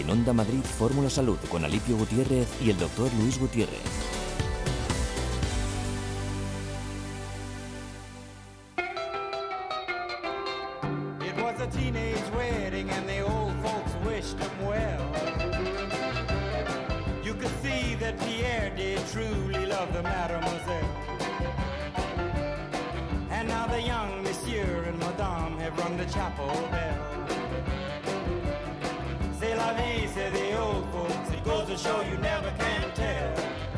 En Onda Madrid, Fórmula Salud con Alipio Gutiérrez y el doctor Luis Gutiérrez. It was a teenage wedding and the old folks wished him well. You could see that Pierre did truly love the mademoiselle. And now the young monsieur and madame have rung the chapel bell. C'est la vie, say the old folks, it goes to show you never can tell.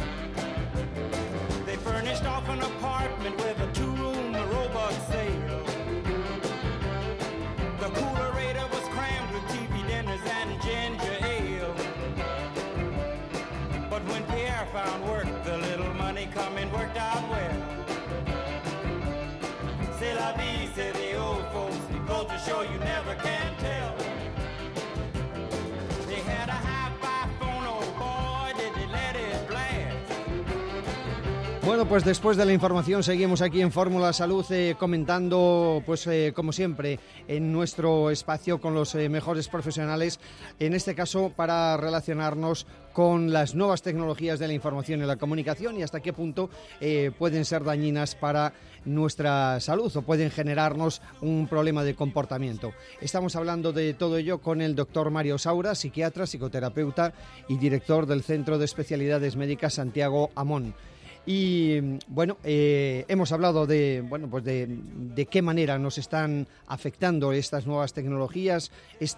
They furnished off an apartment with a two-room robot sale. The coolerator was crammed with TV dinners and ginger ale. But when Pierre found work, the little money coming worked out well. C'est la vie, say the old folks, it goes to show you never can tell. They had a hi-fi phone, oh boy, did they let it blast. Bueno, pues después de la información seguimos aquí en Fórmula Salud comentando, pues como siempre, en nuestro espacio con los mejores profesionales, en este caso para relacionarnos con las nuevas tecnologías de la información y la comunicación y hasta qué punto pueden ser dañinas para nuestra salud o pueden generarnos un problema de comportamiento. Estamos hablando de todo ello con el doctor Mario Saura, psiquiatra, psicoterapeuta y director del Centro de Especialidades Médicas Santiago Amón. Y bueno, hemos hablado de qué manera nos están afectando estas nuevas tecnologías,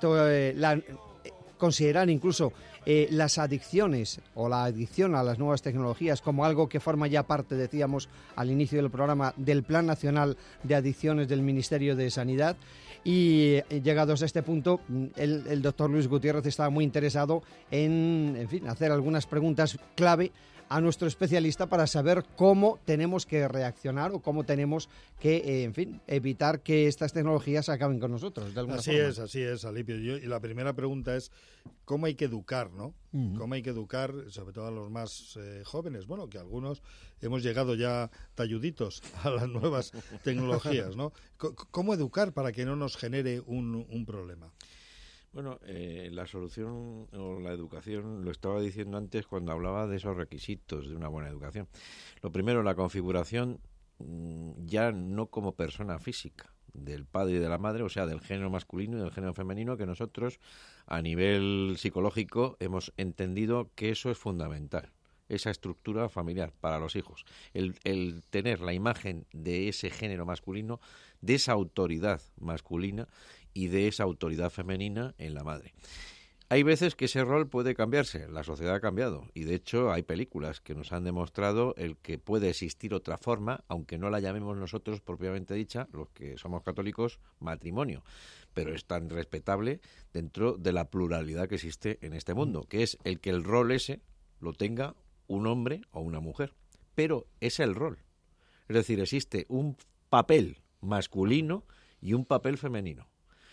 considerar incluso las adicciones o la adicción a las nuevas tecnologías como algo que forma ya parte, decíamos al inicio del programa, del Plan Nacional de Adicciones del Ministerio de Sanidad. Y llegados a este punto, el doctor Luis Gutiérrez estaba muy interesado en hacer algunas preguntas clave a nuestro especialista para saber cómo tenemos que reaccionar o cómo tenemos que, evitar que estas tecnologías acaben con nosotros, de alguna forma. Así es, Alipio. Y la primera pregunta es, ¿cómo hay que educar, no? Uh-huh. ¿Cómo hay que educar, sobre todo a los más jóvenes? Bueno, que algunos hemos llegado ya talluditos a las nuevas tecnologías, ¿no? ¿Cómo educar para que no nos genere un problema? Bueno, la solución o la educación, lo estaba diciendo antes cuando hablaba de esos requisitos de una buena educación. Lo primero, la configuración ya no como persona física del padre y de la madre, o sea, del género masculino y del género femenino, que nosotros a nivel psicológico hemos entendido que eso es fundamental, esa estructura familiar para los hijos. El tener la imagen de ese género masculino, de esa autoridad masculina y de esa autoridad femenina en la madre. Hay veces que ese rol puede cambiarse, la sociedad ha cambiado y de hecho hay películas que nos han demostrado el que puede existir otra forma, aunque no la llamemos nosotros propiamente dicha, los que somos católicos, matrimonio, pero es tan respetable dentro de la pluralidad que existe en este mundo, que es el que el rol ese lo tenga un hombre o una mujer, pero es el rol, es decir, existe un papel masculino y un papel femenino.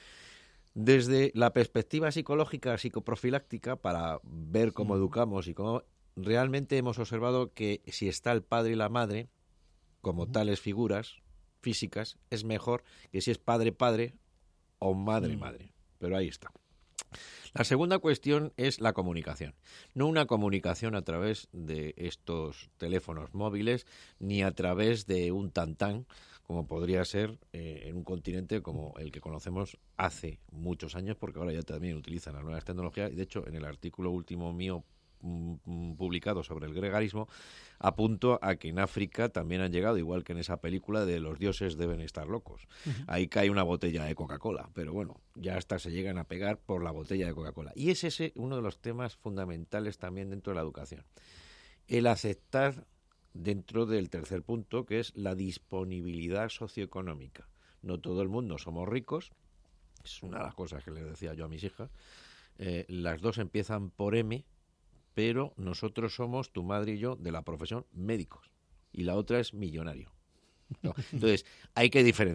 Desde la perspectiva psicológica, psicoprofiláctica, para ver cómo educamos y cómo realmente hemos observado que si está el padre y la madre, como tales figuras físicas, es mejor que si es padre-padre o madre-madre. Pero ahí está. La segunda cuestión es la comunicación. No una comunicación a través de estos teléfonos móviles, ni a través de un tantán, como podría ser en un continente como el que conocemos hace muchos años, porque ahora ya también utilizan las nuevas tecnologías. Y de hecho, en el artículo último mío publicado sobre el gregarismo, apunto a que en África también han llegado, igual que en esa película de los dioses deben estar locos. Uh-huh. Ahí cae una botella de Coca-Cola, pero bueno, ya hasta se llegan a pegar por la botella de Coca-Cola. Y es ese uno de los temas fundamentales también dentro de la educación. El aceptar dentro del tercer punto, que es la disponibilidad socioeconómica. No todo el mundo somos ricos, es una de las cosas que les decía yo a mis hijas. Las dos empiezan por M, pero nosotros somos, tu madre y yo, de la profesión médicos, y la otra es millonario. ¿No? Entonces, hay que diferenciarlo.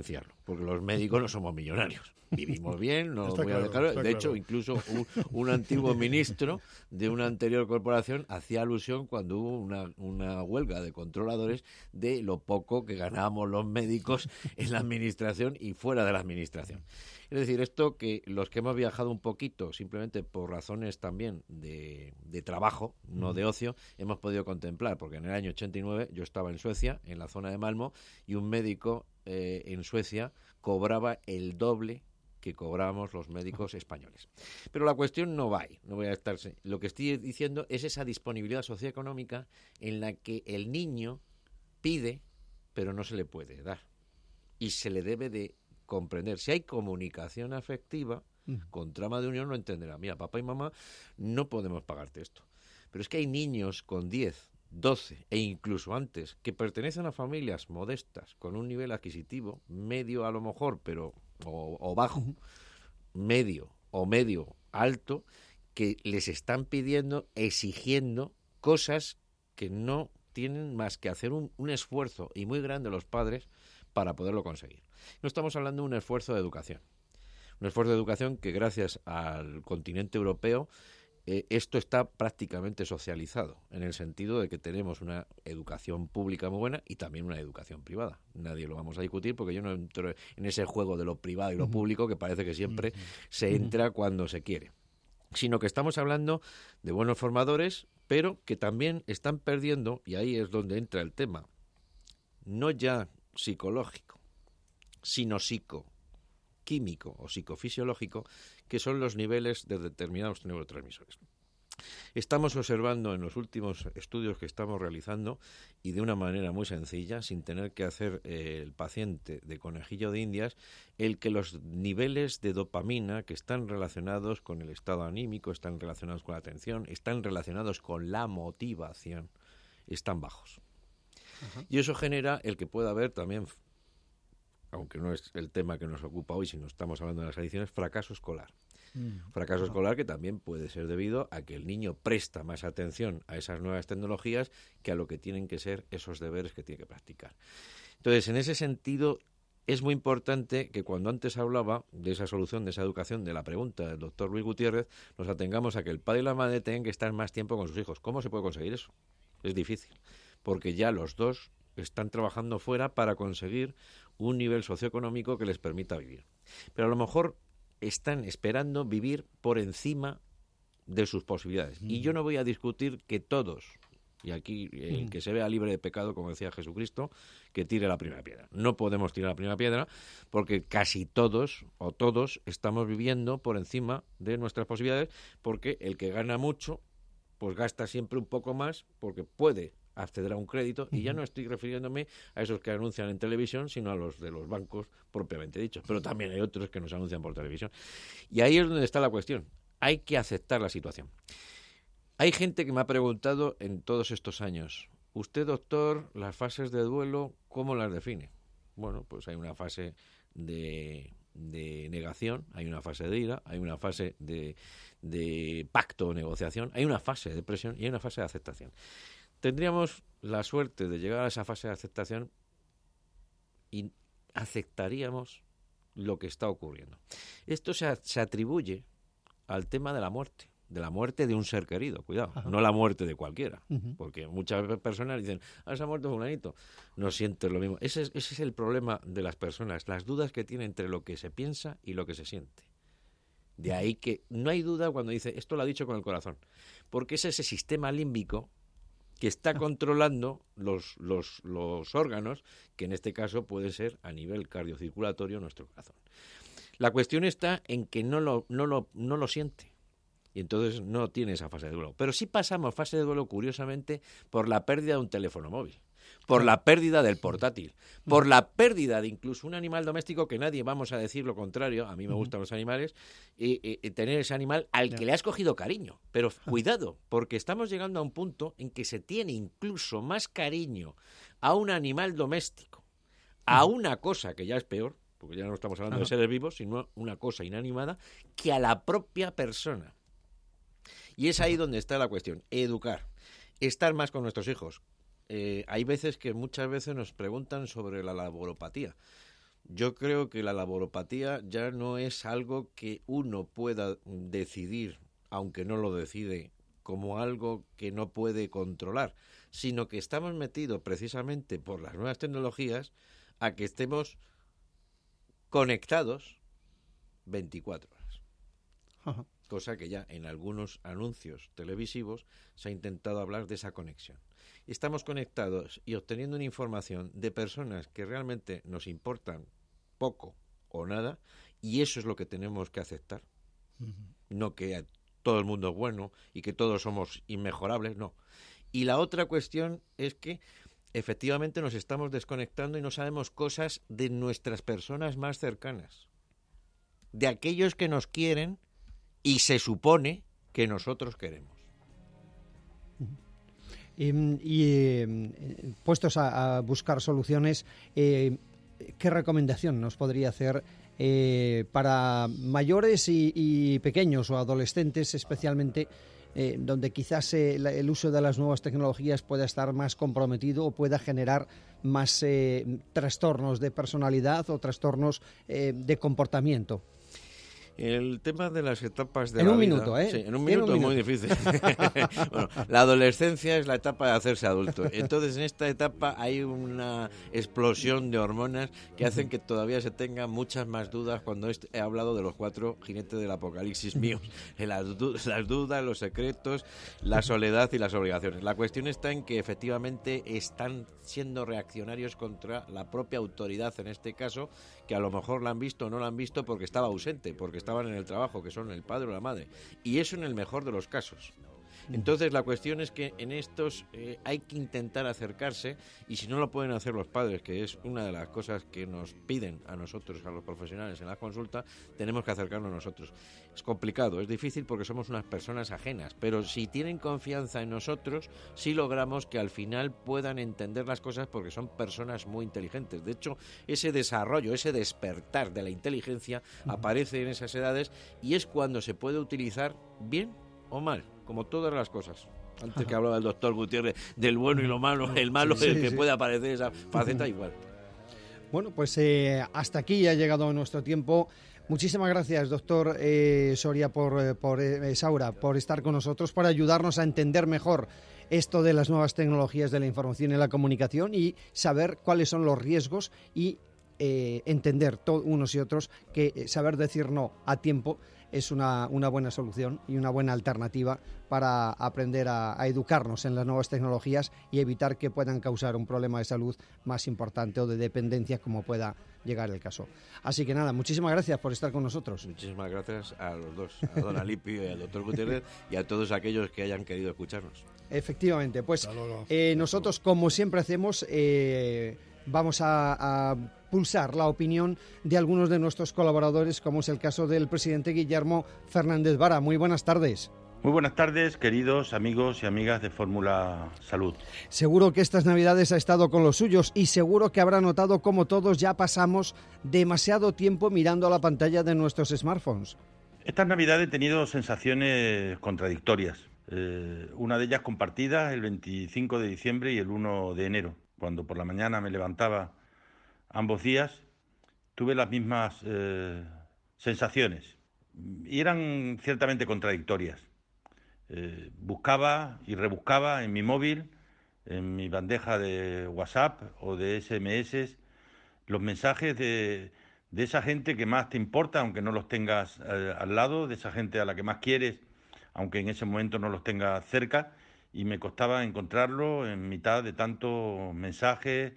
porque los médicos no somos millonarios. Vivimos bien, no Está voy a claro, dejarlo. está De hecho, claro. incluso un antiguo ministro de una anterior corporación hacía alusión cuando hubo una huelga de controladores de lo poco que ganábamos los médicos en la administración y fuera de la administración. Es decir, esto que los que hemos viajado un poquito, simplemente por razones también de trabajo, no de ocio, hemos podido contemplar, porque en el año 89 yo estaba en Suecia, en la zona de Malmö, y un médico en Suecia cobraba el doble que cobramos los médicos españoles. Pero la cuestión no va ahí, no voy a estar. Lo que estoy diciendo es esa disponibilidad socioeconómica en la que el niño pide, pero no se le puede dar. Y se le debe de comprender. Si hay comunicación afectiva, con trama de unión lo entenderá. Mira, papá y mamá, no podemos pagarte esto. Pero es que hay niños con 10, 12 e incluso antes que pertenecen a familias modestas con un nivel adquisitivo medio a lo mejor, pero o bajo, medio o medio alto, que les están pidiendo, exigiendo cosas que no tienen más que hacer un esfuerzo y muy grande los padres para poderlo conseguir. No estamos hablando de un esfuerzo de educación. Un esfuerzo de educación que gracias al continente europeo esto está prácticamente socializado, en el sentido de que tenemos una educación pública muy buena y también una educación privada. Nadie lo vamos a discutir porque yo no entro en ese juego de lo privado y lo público que parece que siempre se entra cuando se quiere. Sino que estamos hablando de buenos formadores, pero que también están perdiendo, y ahí es donde entra el tema, no ya psicológico, sino psicoquímico o psicofisiológico, que son los niveles de determinados neurotransmisores. Estamos observando en los últimos estudios que estamos realizando, y de una manera muy sencilla, sin tener que hacer el paciente de conejillo de indias, el que los niveles de dopamina que están relacionados con el estado anímico, están relacionados con la atención, están relacionados con la motivación, están bajos. Ajá. Y eso genera el que pueda haber también, aunque no es el tema que nos ocupa hoy, sino estamos hablando de las adicciones, fracaso escolar. Fracaso escolar que también puede ser debido a que el niño presta más atención a esas nuevas tecnologías que a lo que tienen que ser esos deberes que tiene que practicar. Entonces, en ese sentido, es muy importante que cuando antes hablaba de esa solución, de esa educación, de la pregunta del doctor Luis Gutiérrez, nos atengamos a que el padre y la madre tengan que estar más tiempo con sus hijos. ¿Cómo se puede conseguir eso? Es difícil, porque ya los dos están trabajando fuera para conseguir un nivel socioeconómico que les permita vivir. Pero a lo mejor están esperando vivir por encima de sus posibilidades. Y yo no voy a discutir que todos, y aquí el que se vea libre de pecado, como decía Jesucristo, que tire la primera piedra. No podemos tirar la primera piedra porque casi todos o todos estamos viviendo por encima de nuestras posibilidades, porque el que gana mucho pues gasta siempre un poco más porque puede acceder a un crédito, y ya no estoy refiriéndome a esos que anuncian en televisión, sino a los de los bancos propiamente dichos, pero también hay otros que nos anuncian por televisión. Y ahí es donde está la cuestión. Hay que aceptar la situación. Hay gente que me ha preguntado en todos estos años, usted, doctor, las fases de duelo, ¿cómo las define? Bueno, pues hay una fase de negación, hay una fase de ira, hay una fase de pacto o negociación, hay una fase de depresión y hay una fase de aceptación. Tendríamos la suerte de llegar a esa fase de aceptación y aceptaríamos lo que está ocurriendo. Esto se atribuye al tema de la muerte de un ser querido, cuidado, no la muerte de cualquiera, porque muchas personas dicen, se ha muerto fulanito, no sientes lo mismo. Ese es el problema de las personas, las dudas que tienen entre lo que se piensa y lo que se siente. De ahí que no hay duda cuando dice, esto lo ha dicho con el corazón, porque es ese sistema límbico que está controlando los órganos, que en este caso puede ser a nivel cardiocirculatorio nuestro corazón. La cuestión está en que no lo siente, y entonces no tiene esa fase de duelo. Pero sí pasamos fase de duelo, curiosamente, por la pérdida de un teléfono móvil, por la pérdida del portátil, por la pérdida de incluso un animal doméstico, que nadie vamos a decir lo contrario, a mí me gustan los animales, y tener ese animal al que le has cogido cariño. Pero cuidado, porque estamos llegando a un punto en que se tiene incluso más cariño a un animal doméstico, a una cosa que ya es peor, porque ya no estamos hablando de seres vivos, sino una cosa inanimada, que a la propia persona. Y es ahí donde está la cuestión, educar, estar más con nuestros hijos. Hay veces que muchas veces nos preguntan sobre la laboropatía. Yo creo que la laboropatía ya no es algo que uno pueda decidir, aunque no lo decide, como algo que no puede controlar, sino que estamos metidos precisamente por las nuevas tecnologías a que estemos conectados 24 horas. Ajá. Cosa que ya en algunos anuncios televisivos se ha intentado hablar de esa conexión. Estamos conectados y obteniendo una información de personas que realmente nos importan poco o nada, y eso es lo que tenemos que aceptar. No que todo el mundo es bueno y que todos somos inmejorables, no. Y la otra cuestión es que efectivamente nos estamos desconectando y no sabemos cosas de nuestras personas más cercanas, de aquellos que nos quieren y se supone que nosotros queremos. Puestos a buscar soluciones, ¿qué recomendación nos podría hacer para mayores y pequeños o adolescentes especialmente, donde quizás el uso de las nuevas tecnologías pueda estar más comprometido o pueda generar más trastornos de personalidad o trastornos de comportamiento? El tema de las etapas de en la un vida... minuto, ¿eh? Sí, en un minuto es muy difícil. Bueno, la adolescencia es la etapa de hacerse adulto. Entonces, en esta etapa hay una explosión de hormonas que hacen que todavía se tengan muchas más dudas cuando he hablado de los 4 jinetes del apocalipsis míos. Las dudas, los secretos, la soledad y las obligaciones. La cuestión está en que efectivamente están siendo reaccionarios contra la propia autoridad, en este caso, que a lo mejor la han visto o no la han visto porque estaba ausente, porque estaban en el trabajo, que son el padre o la madre. Y eso en el mejor de los casos. Entonces la cuestión es que en estos hay que intentar acercarse, y si no lo pueden hacer los padres, que es una de las cosas que nos piden a nosotros, a los profesionales en la consulta, tenemos que acercarnos nosotros. Es complicado, es difícil porque somos unas personas ajenas, pero si tienen confianza en nosotros, sí logramos que al final puedan entender las cosas porque son personas muy inteligentes. De hecho, ese desarrollo, ese despertar de la inteligencia aparece en esas edades y es cuando se puede utilizar bien o mal, como todas las cosas. Antes que hablaba el doctor Gutiérrez del bueno y lo malo, el malo es el que puede aparecer esa faceta igual. Bueno, pues hasta aquí ha llegado nuestro tiempo. Muchísimas gracias, doctor Soria, Saura, por estar con nosotros, por ayudarnos a entender mejor esto de las nuevas tecnologías de la información y la comunicación y saber cuáles son los riesgos y entender unos y otros que saber decir no a tiempo es una buena solución y una buena alternativa para aprender a educarnos en las nuevas tecnologías y evitar que puedan causar un problema de salud más importante o de dependencia, como pueda llegar el caso. Así que nada, muchísimas gracias por estar con nosotros. Muchísimas gracias a los dos, a don Alipio y al doctor Gutiérrez, y a todos aquellos que hayan querido escucharnos. Efectivamente, pues nosotros, como siempre hacemos, vamos a pulsar la opinión de algunos de nuestros colaboradores, como es el caso del presidente Guillermo Fernández Vara. Muy buenas tardes. Muy buenas tardes, queridos amigos y amigas de Fórmula Salud. Seguro que estas Navidades ha estado con los suyos y seguro que habrá notado cómo todos ya pasamos demasiado tiempo mirando a la pantalla de nuestros smartphones. Estas Navidades he tenido sensaciones contradictorias. Una de ellas compartida el 25 de diciembre y el 1 de enero. Cuando por la mañana me levantaba ambos días, tuve las mismas sensaciones y eran ciertamente contradictorias. Buscaba y rebuscaba en mi móvil, en mi bandeja de WhatsApp o de SMS, los mensajes de esa gente que más te importa, aunque no los tengas al lado, de esa gente a la que más quieres, aunque en ese momento no los tengas cerca, y me costaba encontrarlo en mitad de tantos mensajes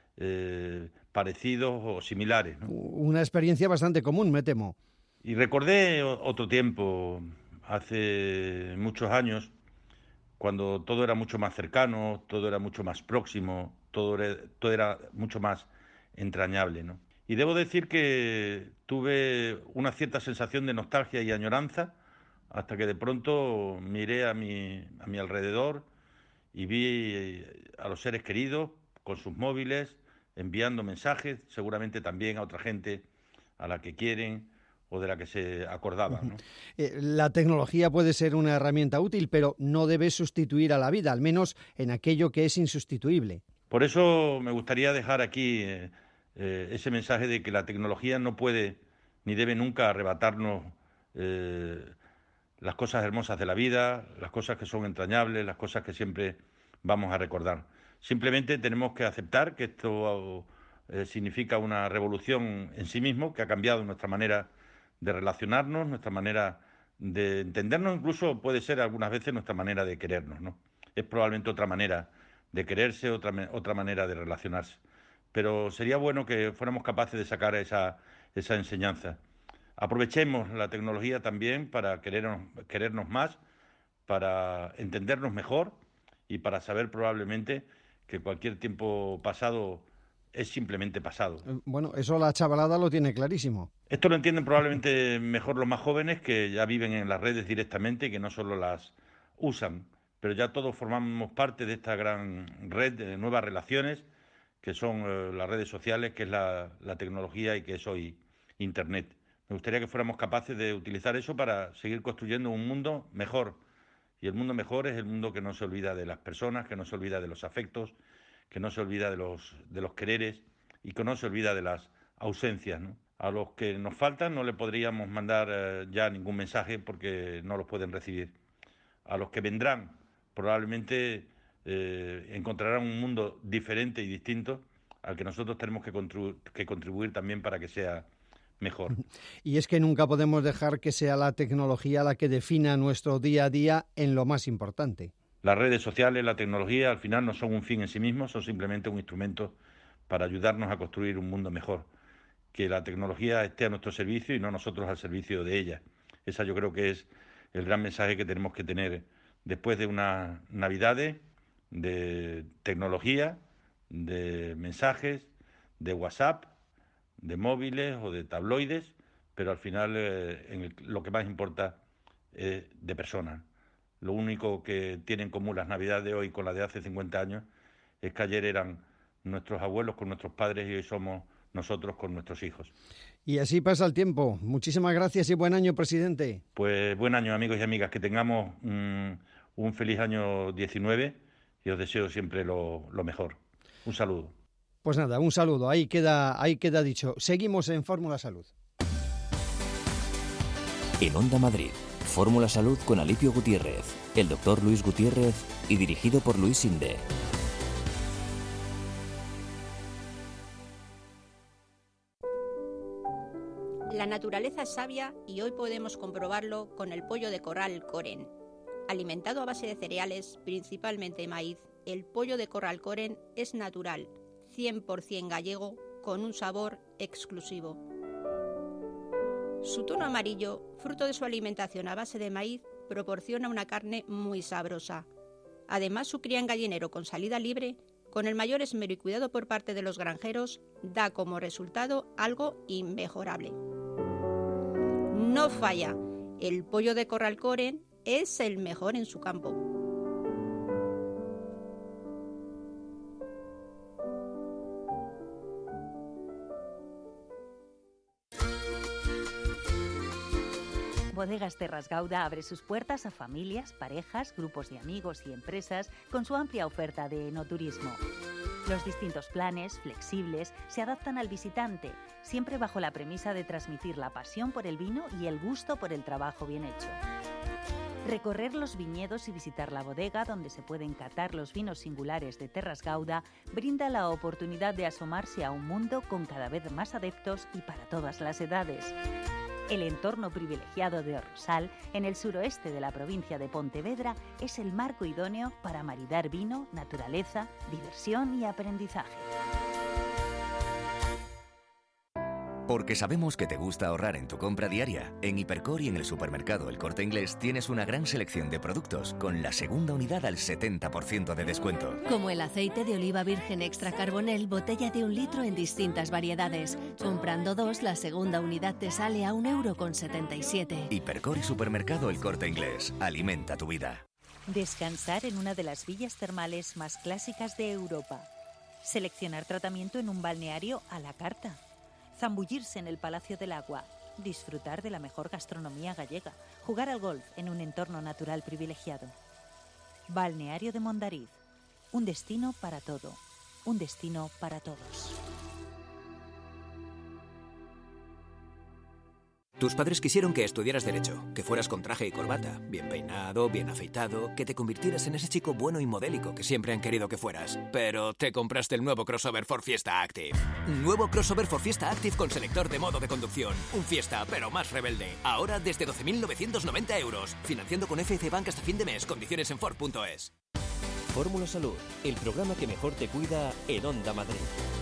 parecidos o similares, ¿no? Una experiencia bastante común, me temo. Y recordé otro tiempo, hace muchos años, cuando todo era mucho más cercano, todo era mucho más próximo, todo era mucho más entrañable, ¿no? Y debo decir que tuve una cierta sensación de nostalgia y añoranza hasta que de pronto miré a mi alrededor y vi a los seres queridos con sus móviles enviando mensajes, seguramente también a otra gente a la que quieren o de la que se acordaban, ¿no? La tecnología puede ser una herramienta útil, pero no debe sustituir a la vida, al menos en aquello que es insustituible. Por eso me gustaría dejar aquí ese mensaje de que la tecnología no puede ni debe nunca arrebatarnos las cosas hermosas de la vida, las cosas que son entrañables, las cosas que siempre vamos a recordar. Simplemente tenemos que aceptar que esto significa una revolución en sí mismo, que ha cambiado nuestra manera de relacionarnos, nuestra manera de entendernos, incluso puede ser algunas veces nuestra manera de querernos, ¿no? Es probablemente otra manera de quererse, otra manera de relacionarse. Pero sería bueno que fuéramos capaces de sacar esa enseñanza. Aprovechemos la tecnología también para querernos más, para entendernos mejor y para saber probablemente que cualquier tiempo pasado es simplemente pasado. Bueno, eso la chavalada lo tiene clarísimo. Esto lo entienden probablemente mejor los más jóvenes, que ya viven en las redes directamente y que no solo las usan, pero ya todos formamos parte de esta gran red de nuevas relaciones que son las redes sociales, que es la tecnología y que es hoy Internet. Me gustaría que fuéramos capaces de utilizar eso para seguir construyendo un mundo mejor. Y el mundo mejor es el mundo que no se olvida de las personas, que no se olvida de los afectos, que no se olvida de los quereres y que no se olvida de las ausencias, ¿no? A los que nos faltan no le podríamos mandar ya ningún mensaje porque no los pueden recibir. A los que vendrán probablemente encontrarán un mundo diferente y distinto al que nosotros tenemos que contribuir también para que sea mejor. Y es que nunca podemos dejar que sea la tecnología la que defina nuestro día a día en lo más importante. Las redes sociales, la tecnología, al final no son un fin en sí mismos, son simplemente un instrumento para ayudarnos a construir un mundo mejor. Que la tecnología esté a nuestro servicio y no nosotros al servicio de ella. Esa yo creo que es el gran mensaje que tenemos que tener después de unas Navidades de tecnología, de mensajes, de WhatsApp, de móviles o de tabloides, pero al final lo que más importa es de personas. Lo único que tienen en común las Navidades de hoy con las de hace 50 años es que ayer eran nuestros abuelos con nuestros padres y hoy somos nosotros con nuestros hijos. Y así pasa el tiempo. Muchísimas gracias y buen año, presidente. Pues buen año, amigos y amigas, que tengamos un feliz año 19 y os deseo siempre lo mejor. Un saludo. Pues nada, un saludo. Ahí queda dicho. Seguimos en Fórmula Salud. En Onda Madrid, Fórmula Salud con Alipio Gutiérrez, el doctor Luis Gutiérrez y dirigido por Luis Sinde. La naturaleza es sabia y hoy podemos comprobarlo con el pollo de corral Coren. Alimentado a base de cereales, principalmente maíz, el pollo de corral Coren es natural, 100% gallego, con un sabor exclusivo. Su tono amarillo, fruto de su alimentación a base de maíz, proporciona una carne muy sabrosa. Además, su cría en gallinero con salida libre, con el mayor esmero y cuidado por parte de los granjeros, da como resultado algo inmejorable. No falla, el pollo de corral Coren es el mejor en su campo. Bodegas Terras Gauda abre sus puertas a familias, parejas, grupos de amigos y empresas con su amplia oferta de enoturismo. Los distintos planes, flexibles, se adaptan al visitante, siempre bajo la premisa de transmitir la pasión por el vino y el gusto por el trabajo bien hecho. Recorrer los viñedos y visitar la bodega donde se pueden catar los vinos singulares de Terras Gauda brinda la oportunidad de asomarse a un mundo con cada vez más adeptos y para todas las edades. El entorno privilegiado de Rosal, en el suroeste de la provincia de Pontevedra, es el marco idóneo para maridar vino, naturaleza, diversión y aprendizaje. Porque sabemos que te gusta ahorrar en tu compra diaria, en Hipercor y en el supermercado El Corte Inglés tienes una gran selección de productos con la segunda unidad al 70% de descuento. Como el aceite de oliva virgen extra carbonel, botella de 1 litro en distintas variedades. Comprando 2, la segunda unidad te sale a 1,77 €. Hipercor y supermercado El Corte Inglés. Alimenta tu vida. Descansar en una de las villas termales más clásicas de Europa. Seleccionar tratamiento en un balneario a la carta. Zambullirse en el Palacio del Agua, disfrutar de la mejor gastronomía gallega, jugar al golf en un entorno natural privilegiado. Balneario de Mondariz, un destino para todo, un destino para todos. Tus padres quisieron que estudiaras Derecho, que fueras con traje y corbata, bien peinado, bien afeitado, que te convirtieras en ese chico bueno y modélico que siempre han querido que fueras. Pero te compraste el nuevo crossover Ford Fiesta Active. Nuevo crossover Ford Fiesta Active con selector de modo de conducción. Un Fiesta, pero más rebelde. Ahora desde 12.990 euros. Financiando con FC Bank hasta fin de mes. Condiciones en Ford.es. Fórmula Salud, el programa que mejor te cuida en Onda Madrid.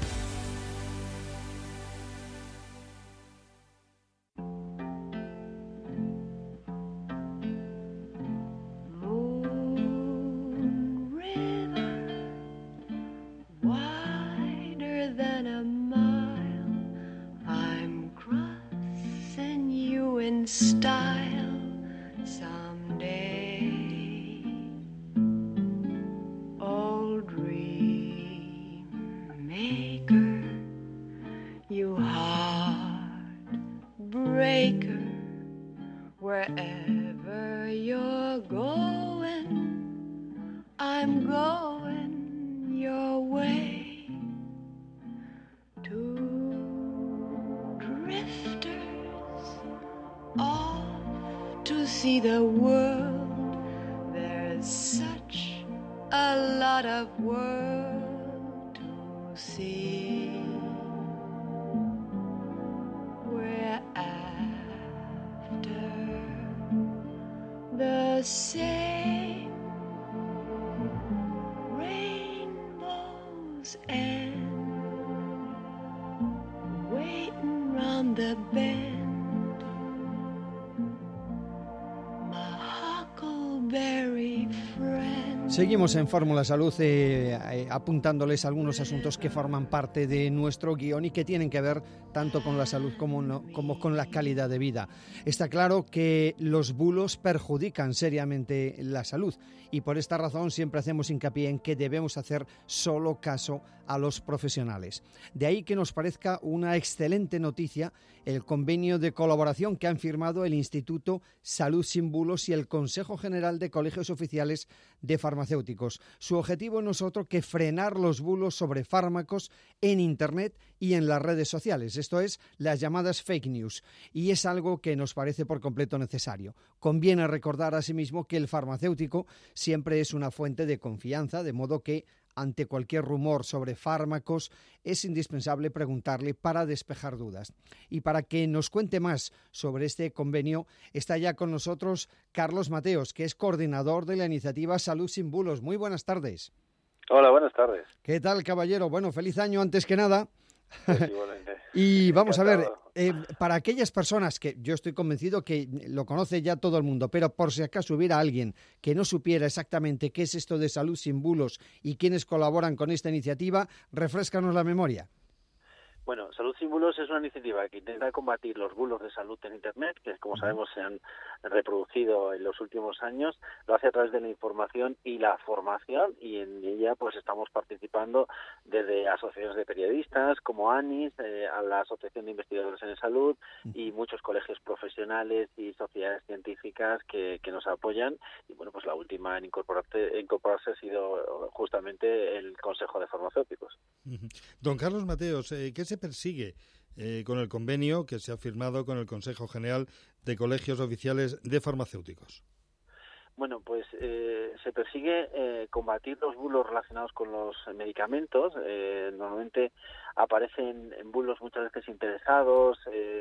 Seguimos en Fórmula Salud apuntándoles algunos asuntos que forman parte de nuestro guión y que tienen que ver tanto con la salud como con la calidad de vida. Está claro que los bulos perjudican seriamente la salud y por esta razón siempre hacemos hincapié en que debemos hacer solo caso a los profesionales. De ahí que nos parezca una excelente noticia el convenio de colaboración que han firmado el Instituto Salud Sin Bulos y el Consejo General de Colegios Oficiales de Farmacéuticos. Su objetivo no es otro que frenar los bulos sobre fármacos en Internet y en las redes sociales, esto es, las llamadas fake news, y es algo que nos parece por completo necesario. Conviene recordar asimismo que el farmacéutico siempre es una fuente de confianza, de modo que ante cualquier rumor sobre fármacos es indispensable preguntarle para despejar dudas. Y para que nos cuente más sobre este convenio está ya con nosotros Carlos Mateos, que es coordinador de la iniciativa Salud Sin Bulos. Muy buenas tardes. Hola, buenas tardes. ¿Qué tal, caballero? Bueno, feliz año antes que nada. Pues igualmente. Y vamos a ver, para aquellas personas que yo estoy convencido que lo conoce ya todo el mundo, pero por si acaso hubiera alguien que no supiera exactamente qué es esto de Salud Sin Bulos y quiénes colaboran con esta iniciativa, refréscanos la memoria. Bueno, Salud Sin Bulos es una iniciativa que intenta combatir los bulos de salud en Internet, que como sabemos se han reproducido en los últimos años. Lo hace a través de la información y la formación, y en ella pues estamos participando desde asociaciones de periodistas como ANIS, a la Asociación de Investigadores en Salud y muchos colegios profesionales y sociedades científicas que nos apoyan. Y bueno, pues la última en incorporarse ha sido justamente el Consejo de Farmacéuticos. Don Carlos Mateos, ¿qué se persigue con el convenio que se ha firmado con el Consejo General de Colegios Oficiales de Farmacéuticos? Bueno, pues se persigue combatir los bulos relacionados con los medicamentos. Normalmente aparecen en bulos muchas veces interesados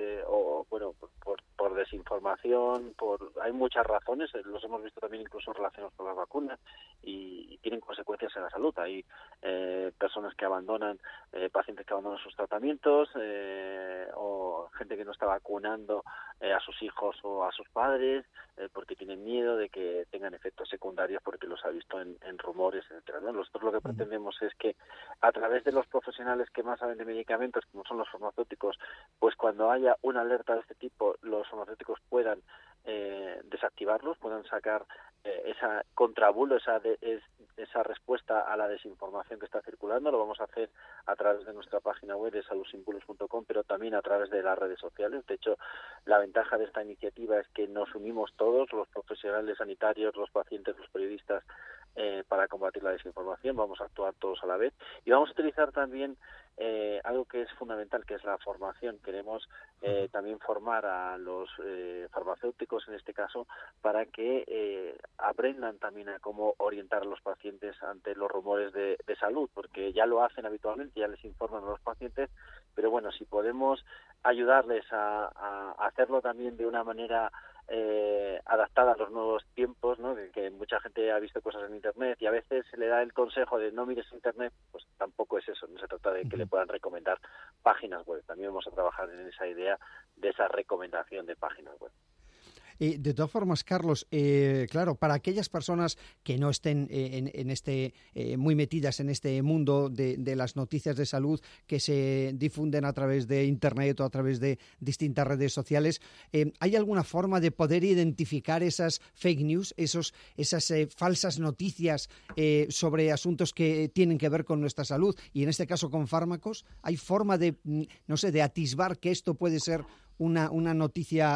o bueno por desinformación, hay muchas razones, los hemos visto también incluso relacionados con las vacunas y tienen consecuencias en la salud. Hay personas que abandonan, pacientes que abandonan sus tratamientos o gente que no está vacunando a sus hijos o a sus padres porque tienen miedo de que tengan efectos secundarios porque los ha visto en rumores, etcétera, ¿no? Nosotros lo que pretendemos es que a través de los profesionales que más saben de medicamentos, como son los farmacéuticos, pues cuando haya una alerta de este tipo, los farmacéuticos puedan desactivarlos, puedan sacar esa contrabulo, esa respuesta a la desinformación que está circulando. Lo vamos a hacer a través de nuestra página web de saludsinbulos.com, pero también a través de las redes sociales. De hecho, la ventaja de esta iniciativa es que nos unimos todos, los profesionales sanitarios, los pacientes, los periodistas, para combatir la desinformación. Vamos a actuar todos a la vez y vamos a utilizar también algo que es fundamental, que es la formación. Queremos también formar a los farmacéuticos, en este caso, para que aprendan también a cómo orientar a los pacientes ante los rumores de salud, porque ya lo hacen habitualmente, ya les informan a los pacientes, pero bueno, si podemos ayudarles a hacerlo también de una manera adaptada a los nuevos tiempos, ¿no? Que mucha gente ha visto cosas en Internet y a veces se le da el consejo de no mires Internet, pues tampoco es eso, no se trata de que le puedan recomendar páginas web, también vamos a trabajar en esa idea de esa recomendación de páginas web. De todas formas, Carlos, claro, para aquellas personas que no estén muy metidas en este mundo de las noticias de salud que se difunden a través de Internet o a través de distintas redes sociales, ¿hay alguna forma de poder identificar esas fake news, esas falsas noticias sobre asuntos que tienen que ver con nuestra salud y en este caso con fármacos? ¿Hay forma de atisbar que esto puede ser una noticia,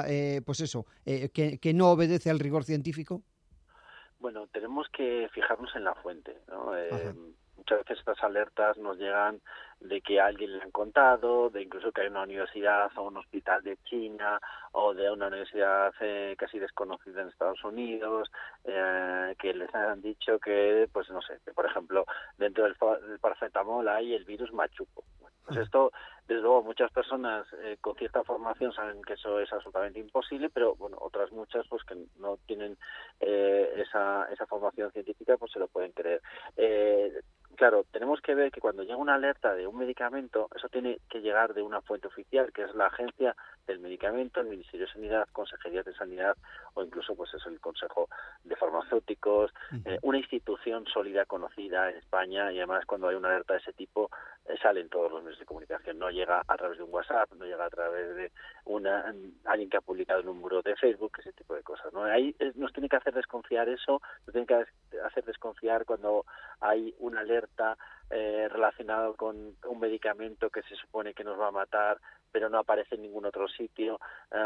que no obedece al rigor científico? Bueno, tenemos que fijarnos en la fuente, ¿no? Muchas veces estas alertas nos llegan de que a alguien le han contado, de incluso que hay una universidad o un hospital de China o de una universidad casi desconocida en Estados Unidos, que les han dicho que, pues no sé, que por ejemplo dentro del paracetamol hay el virus machuco. Pues esto, desde luego, muchas personas con cierta formación saben que eso es absolutamente imposible, pero bueno, otras muchas pues que no tienen esa formación científica, pues se lo pueden creer. Claro, tenemos que ver que cuando llega una alerta de un medicamento, eso tiene que llegar de una fuente oficial, que es la Agencia del Medicamento, el Ministerio de Sanidad, Consejerías de Sanidad o incluso pues es el Consejo de Farmacéuticos, una institución sólida, conocida en España, y además cuando hay una alerta de ese tipo salen todos los medios de comunicación, no llega a través de un WhatsApp, no llega a través de alguien que ha publicado en un muro de Facebook, ese tipo de cosas, ¿no? Ahí nos tiene que hacer desconfiar eso, nos tiene que hacer desconfiar cuando hay una alerta relacionado con un medicamento que se supone que nos va a matar, pero no aparece en ningún otro sitio.